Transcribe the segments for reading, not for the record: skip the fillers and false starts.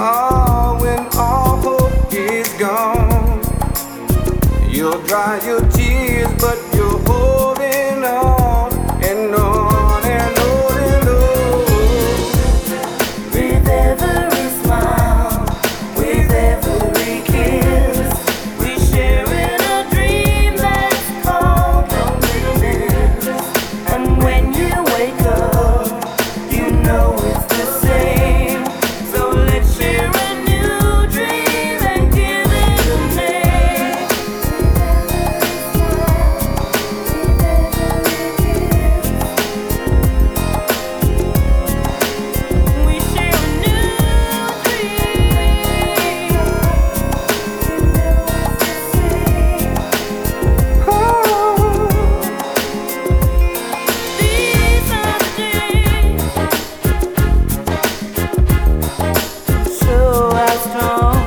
Oh, when all hope is gone, you'll dry your tears, but you're holding on and on and on and on. With every smile, with every kiss, we share in a dream that's called loneliness. And when you wake up, you know it's the same. So let's share a new dream and give it a name. We share a new dream. Oh, These are the days to show how strong.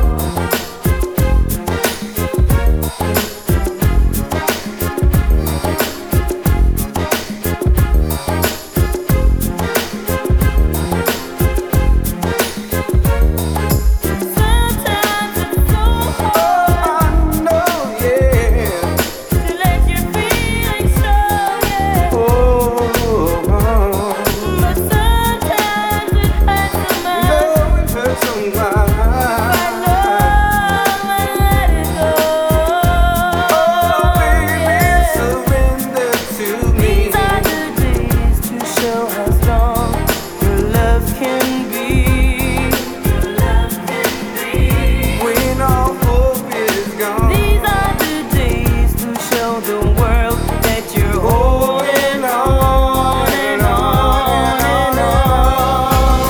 Sometimes it's so hard I know, yeah. to let your feelings show, yeah. Oh, But sometimes it hurts so much. no, it hurts so much. I love and let it go. Oh, baby, Yeah. surrender to me. These are the days to show how strong your love can be. Your love can be. When all hope is gone, These are the days to show the world that you're holding on and on and on.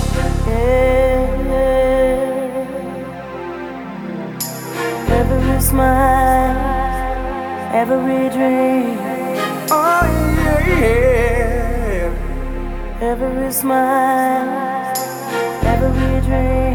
Yeah. Every smile, every dream, oh yeah. every smile, every dream.